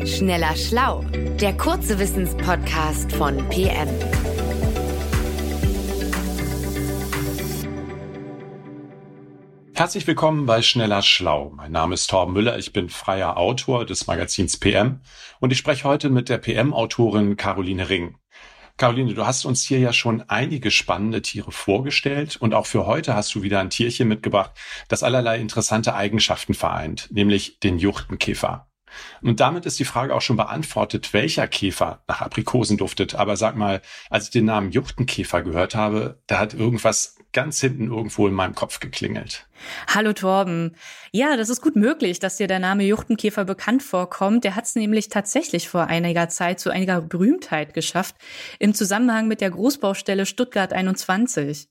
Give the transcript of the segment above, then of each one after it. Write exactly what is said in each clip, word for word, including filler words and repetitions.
Schneller Schlau, der kurze Wissenspodcast von P M. Herzlich willkommen bei Schneller Schlau. Mein Name ist Torben Müller, ich bin freier Autor des Magazins P M und ich spreche heute mit der P M-Autorin Caroline Ring. Caroline, du hast uns hier ja schon einige spannende Tiere vorgestellt und auch für heute hast du wieder ein Tierchen mitgebracht, das allerlei interessante Eigenschaften vereint, nämlich den Juchtenkäfer. Und damit ist die Frage auch schon beantwortet, welcher Käfer nach Aprikosen duftet. Aber sag mal, als ich den Namen Juchtenkäfer gehört habe, da hat irgendwas ganz hinten irgendwo in meinem Kopf geklingelt. Hallo Torben. Ja, das ist gut möglich, dass dir der Name Juchtenkäfer bekannt vorkommt. Der hat es nämlich tatsächlich vor einiger Zeit zu einiger Berühmtheit geschafft, im Zusammenhang mit der Großbaustelle Stuttgart einundzwanzig.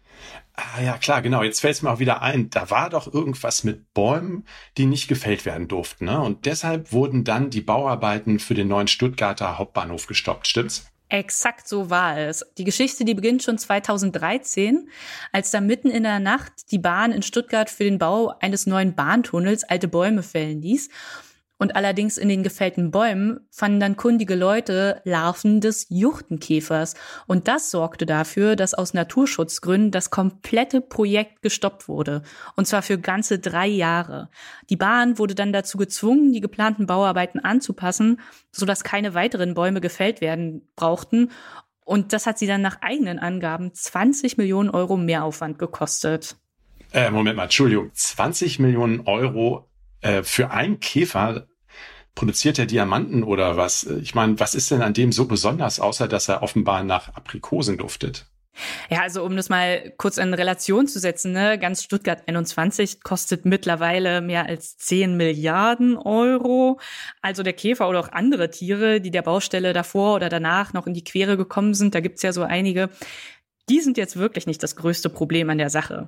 Ah ja, klar, genau. Jetzt fällt es mir auch wieder ein. Da war doch irgendwas mit Bäumen, die nicht gefällt werden durften, ne? Und deshalb wurden dann die Bauarbeiten für den neuen Stuttgarter Hauptbahnhof gestoppt, stimmt's? Exakt so war es. Die Geschichte, die beginnt schon zweitausenddreizehn, als da mitten in der Nacht die Bahn in Stuttgart für den Bau eines neuen Bahntunnels alte Bäume fällen ließ. Und allerdings in den gefällten Bäumen fanden dann kundige Leute Larven des Juchtenkäfers. Und das sorgte dafür, dass aus Naturschutzgründen das komplette Projekt gestoppt wurde. Und zwar für ganze drei Jahre. Die Bahn wurde dann dazu gezwungen, die geplanten Bauarbeiten anzupassen, sodass keine weiteren Bäume gefällt werden brauchten. Und das hat sie dann nach eigenen Angaben zwanzig Millionen Euro Mehraufwand gekostet. Äh, Moment mal, Entschuldigung, zwanzig Millionen Euro äh, für einen Käfer? Produziert er Diamanten oder was? Ich meine, was ist denn an dem so besonders, außer dass er offenbar nach Aprikosen duftet? Ja, also um das mal kurz in Relation zu setzen, ne, ganz Stuttgart einundzwanzig kostet mittlerweile mehr als zehn Milliarden Euro. Also der Käfer oder auch andere Tiere, die der Baustelle davor oder danach noch in die Quere gekommen sind, da gibt's ja so einige, die sind jetzt wirklich nicht das größte Problem an der Sache.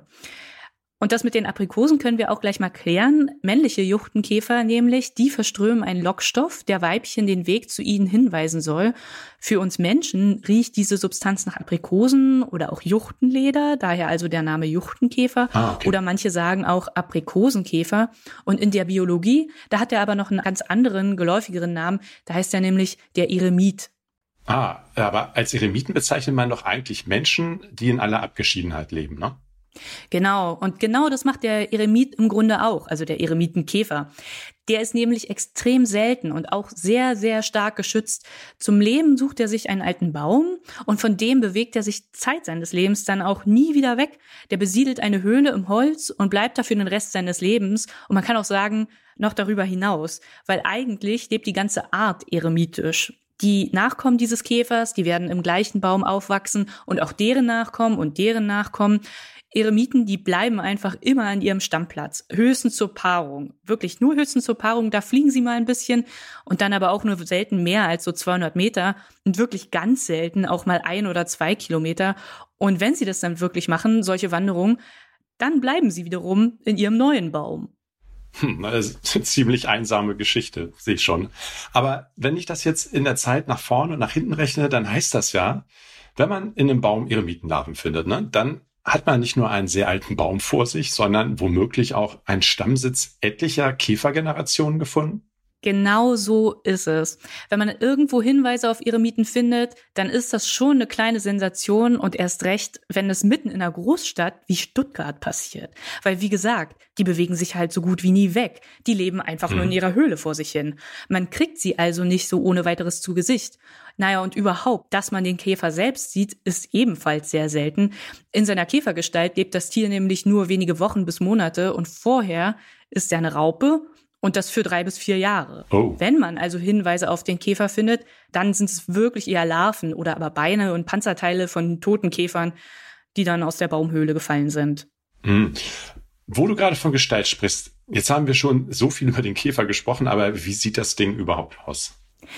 Und das mit den Aprikosen können wir auch gleich mal klären. Männliche Juchtenkäfer nämlich, die verströmen einen Lockstoff, der Weibchen den Weg zu ihnen hinweisen soll. Für uns Menschen riecht diese Substanz nach Aprikosen oder auch Juchtenleder, daher also der Name Juchtenkäfer. Ah, okay. Oder manche sagen auch Aprikosenkäfer. Und in der Biologie, da hat er aber noch einen ganz anderen, geläufigeren Namen. Da heißt er nämlich der Eremit. Ah, aber als Eremiten bezeichnet man doch eigentlich Menschen, die in aller Abgeschiedenheit leben, ne? Genau, und genau das macht der Eremit im Grunde auch, also der Eremitenkäfer. Der ist nämlich extrem selten und auch sehr, sehr stark geschützt. Zum Leben sucht er sich einen alten Baum und von dem bewegt er sich Zeit seines Lebens dann auch nie wieder weg. Der besiedelt eine Höhle im Holz und bleibt dafür den Rest seines Lebens. Und man kann auch sagen, noch darüber hinaus, weil eigentlich lebt die ganze Art eremitisch. Die Nachkommen dieses Käfers, die werden im gleichen Baum aufwachsen und auch deren Nachkommen und deren Nachkommen. Eremiten, die bleiben einfach immer an ihrem Stammplatz, höchstens zur Paarung. Wirklich nur höchstens zur Paarung, da fliegen sie mal ein bisschen und dann aber auch nur selten mehr als so zweihundert Meter und wirklich ganz selten auch mal ein oder zwei Kilometer. Und wenn sie das dann wirklich machen, solche Wanderungen, dann bleiben sie wiederum in ihrem neuen Baum. Hm, das ist eine ziemlich einsame Geschichte, sehe ich schon. Aber wenn ich das jetzt in der Zeit nach vorne und nach hinten rechne, dann heißt das ja, wenn man in einem Baum Eremitenlarven findet, ne, dann hat man nicht nur einen sehr alten Baum vor sich, sondern womöglich auch einen Stammsitz etlicher Käfergenerationen gefunden? Genau so ist es. Wenn man irgendwo Hinweise auf Eremiten findet, dann ist das schon eine kleine Sensation und erst recht, wenn es mitten in einer Großstadt wie Stuttgart passiert. Weil wie gesagt, die bewegen sich halt so gut wie nie weg. Die leben einfach hm. nur in ihrer Höhle vor sich hin. Man kriegt sie also nicht so ohne weiteres zu Gesicht. Naja, und überhaupt, dass man den Käfer selbst sieht, ist ebenfalls sehr selten. In seiner Käfergestalt lebt das Tier nämlich nur wenige Wochen bis Monate und vorher ist er eine Raupe. Und das für drei bis vier Jahre. Oh. Wenn man also Hinweise auf den Käfer findet, dann sind es wirklich eher Larven oder aber Beine und Panzerteile von toten Käfern, die dann aus der Baumhöhle gefallen sind. Mhm. Wo du gerade von Gestalt sprichst, jetzt haben wir schon so viel über den Käfer gesprochen, aber wie sieht das Ding überhaupt aus?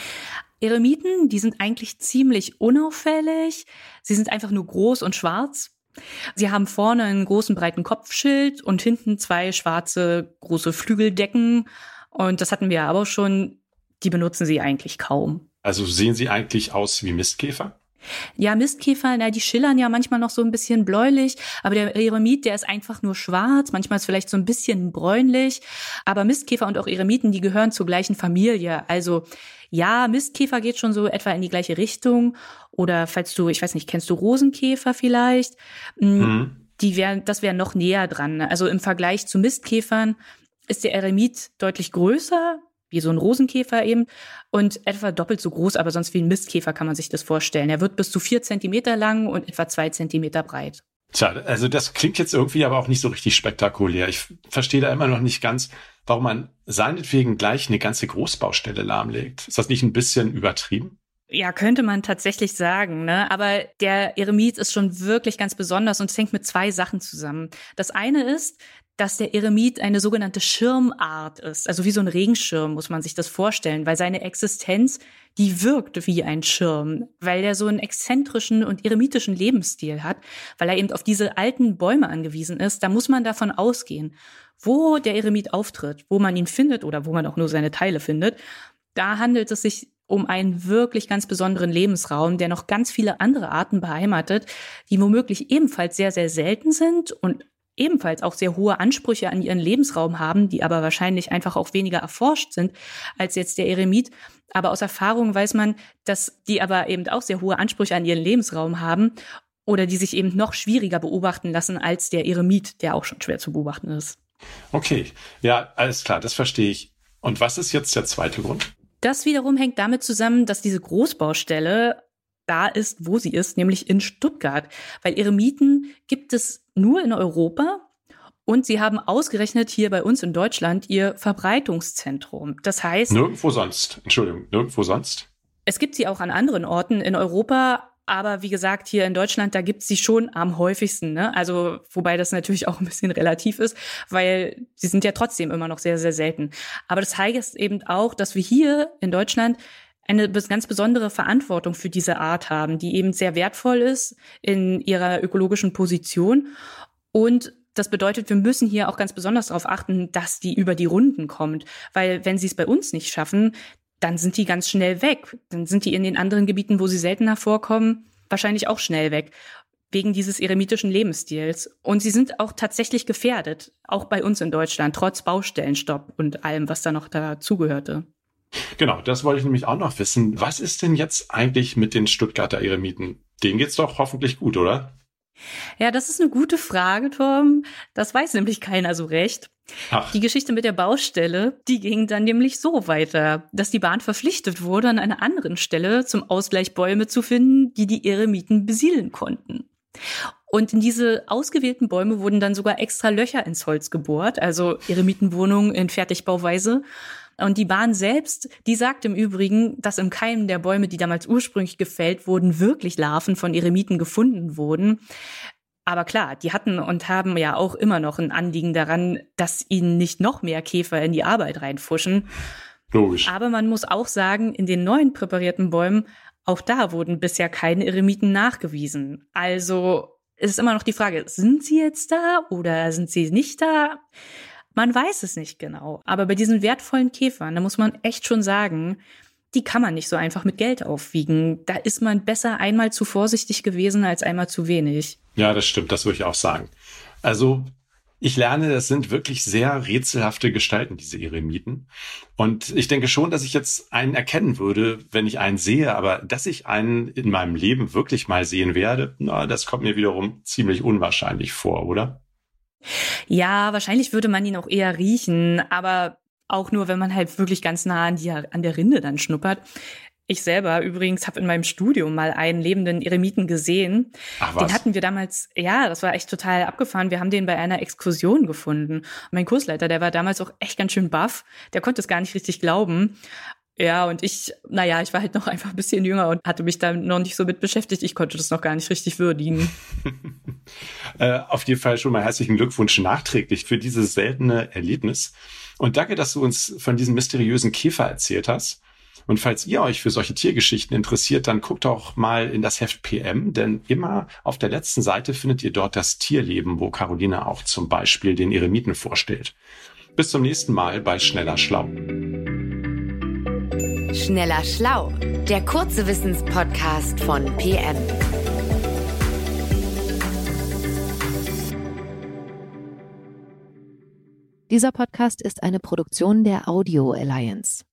Eremiten, die sind eigentlich ziemlich unauffällig. Sie sind einfach nur groß und schwarz. Sie haben vorne einen großen, breiten Kopfschild und hinten zwei schwarze, große Flügeldecken. Und das hatten wir aber schon, die benutzen sie eigentlich kaum. Also sehen sie eigentlich aus wie Mistkäfer? Ja, Mistkäfer, na, die schillern ja manchmal noch so ein bisschen bläulich, aber der Eremit, der ist einfach nur schwarz, manchmal ist vielleicht so ein bisschen bräunlich, aber Mistkäfer und auch Eremiten, die gehören zur gleichen Familie. Also ja, Mistkäfer geht schon so etwa in die gleiche Richtung, oder falls du, ich weiß nicht, kennst du Rosenkäfer vielleicht? Mhm. Die wären, das wäre noch näher dran. Also im Vergleich zu Mistkäfern ist der Eremit deutlich größer, wie so ein Rosenkäfer eben, und etwa doppelt so groß, aber sonst wie ein Mistkäfer kann man sich das vorstellen. Er wird bis zu vier Zentimeter lang und etwa zwei Zentimeter breit. Tja, also das klingt jetzt irgendwie aber auch nicht so richtig spektakulär. Ich verstehe da immer noch nicht ganz, warum man seinetwegen gleich eine ganze Großbaustelle lahmlegt. Ist das nicht ein bisschen übertrieben? Ja, könnte man tatsächlich sagen, ne? Aber der Eremit ist schon wirklich ganz besonders und es hängt mit zwei Sachen zusammen. Das eine ist, dass der Eremit eine sogenannte Schirmart ist. Also wie so ein Regenschirm muss man sich das vorstellen, weil seine Existenz, die wirkt wie ein Schirm, weil er so einen exzentrischen und eremitischen Lebensstil hat, weil er eben auf diese alten Bäume angewiesen ist. Da muss man davon ausgehen, wo der Eremit auftritt, wo man ihn findet oder wo man auch nur seine Teile findet. Da handelt es sich um einen wirklich ganz besonderen Lebensraum, der noch ganz viele andere Arten beheimatet, die womöglich ebenfalls sehr, sehr selten sind und ebenfalls auch sehr hohe Ansprüche an ihren Lebensraum haben, die aber wahrscheinlich einfach auch weniger erforscht sind als jetzt der Eremit. Aber aus Erfahrung weiß man, dass die aber eben auch sehr hohe Ansprüche an ihren Lebensraum haben oder die sich eben noch schwieriger beobachten lassen als der Eremit, der auch schon schwer zu beobachten ist. Okay, ja, alles klar, das verstehe ich. Und was ist jetzt der zweite Grund? Das wiederum hängt damit zusammen, dass diese Großbaustelle da ist, wo sie ist, nämlich in Stuttgart. Weil Eremiten gibt es nur in Europa und sie haben ausgerechnet hier bei uns in Deutschland ihr Verbreitungszentrum. Das heißt... Nirgendwo sonst. Entschuldigung, nirgendwo sonst? Es gibt sie auch an anderen Orten in Europa, aber wie gesagt, hier in Deutschland, da gibt es sie schon am häufigsten, ne? Also, wobei das natürlich auch ein bisschen relativ ist, weil sie sind ja trotzdem immer noch sehr, sehr selten. Aber das heißt eben auch, dass wir hier in Deutschland eine ganz besondere Verantwortung für diese Art haben, die eben sehr wertvoll ist in ihrer ökologischen Position. Und das bedeutet, wir müssen hier auch ganz besonders darauf achten, dass die über die Runden kommt. Weil wenn sie es bei uns nicht schaffen, dann sind die ganz schnell weg. Dann sind die in den anderen Gebieten, wo sie seltener vorkommen, wahrscheinlich auch schnell weg. Wegen dieses eremitischen Lebensstils. Und sie sind auch tatsächlich gefährdet, auch bei uns in Deutschland, trotz Baustellenstopp und allem, was da noch dazugehörte. Genau, das wollte ich nämlich auch noch wissen. Was ist denn jetzt eigentlich mit den Stuttgarter Eremiten? Denen geht's doch hoffentlich gut, oder? Ja, das ist eine gute Frage, Tom. Das weiß nämlich keiner so recht. Ach. Die Geschichte mit der Baustelle, die ging dann nämlich so weiter, dass die Bahn verpflichtet wurde, an einer anderen Stelle zum Ausgleich Bäume zu finden, die die Eremiten besiedeln konnten. Und in diese ausgewählten Bäume wurden dann sogar extra Löcher ins Holz gebohrt, also Eremitenwohnungen in Fertigbauweise. Und die Bahn selbst, die sagt im Übrigen, dass im Keim der Bäume, die damals ursprünglich gefällt wurden, wirklich Larven von Eremiten gefunden wurden. Aber klar, die hatten und haben ja auch immer noch ein Anliegen daran, dass ihnen nicht noch mehr Käfer in die Arbeit reinfuschen. Logisch. Aber man muss auch sagen, in den neuen präparierten Bäumen, auch da wurden bisher keine Eremiten nachgewiesen. Also es ist immer noch die Frage, sind sie jetzt da oder sind sie nicht da? Man weiß es nicht genau. Aber bei diesen wertvollen Käfern, da muss man echt schon sagen, die kann man nicht so einfach mit Geld aufwiegen. Da ist man besser einmal zu vorsichtig gewesen als einmal zu wenig. Ja, das stimmt, das würde ich auch sagen. Also ich lerne, das sind wirklich sehr rätselhafte Gestalten, diese Eremiten. Und ich denke schon, dass ich jetzt einen erkennen würde, wenn ich einen sehe. Aber dass ich einen in meinem Leben wirklich mal sehen werde, na, das kommt mir wiederum ziemlich unwahrscheinlich vor, oder? Ja, wahrscheinlich würde man ihn auch eher riechen, aber auch nur, wenn man halt wirklich ganz nah an, die, an der Rinde dann schnuppert. Ich selber übrigens habe in meinem Studium mal einen lebenden Eremiten gesehen. Ach was? Den hatten wir damals, ja, das war echt total abgefahren. Wir haben den bei einer Exkursion gefunden. Und mein Kursleiter, der war damals auch echt ganz schön baff. Der konnte es gar nicht richtig glauben. Ja, und ich, naja, ich war halt noch einfach ein bisschen jünger und hatte mich da noch nicht so mit beschäftigt. Ich konnte das noch gar nicht richtig würdigen. äh, auf jeden Fall schon mal herzlichen Glückwunsch nachträglich für dieses seltene Erlebnis. Und danke, dass du uns von diesem mysteriösen Käfer erzählt hast. Und falls ihr euch für solche Tiergeschichten interessiert, dann guckt auch mal in das Heft P M, denn immer auf der letzten Seite findet ihr dort das Tierleben, wo Caroline auch zum Beispiel den Eremiten vorstellt. Bis zum nächsten Mal bei Schneller Schlau. Schneller Schlau, der kurze Wissenspodcast von P M. Dieser Podcast ist eine Produktion der Audio Alliance.